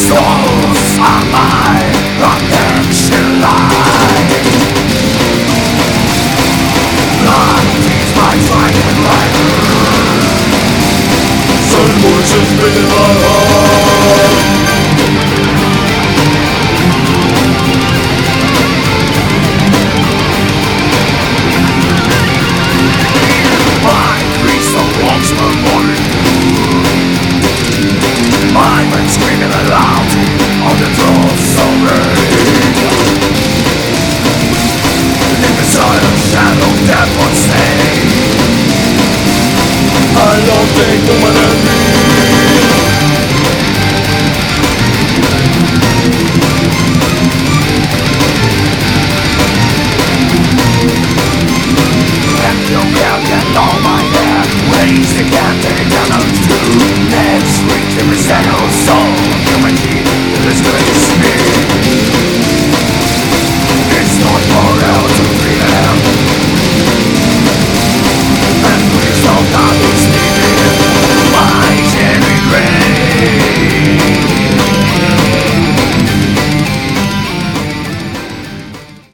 Souls are my protection line. Blood is my driving light. Sun voices in my heart. My priest of walks the morning. My men screaming aloud on the throats of rain. In the silent shadow death will stay. I don't take the money.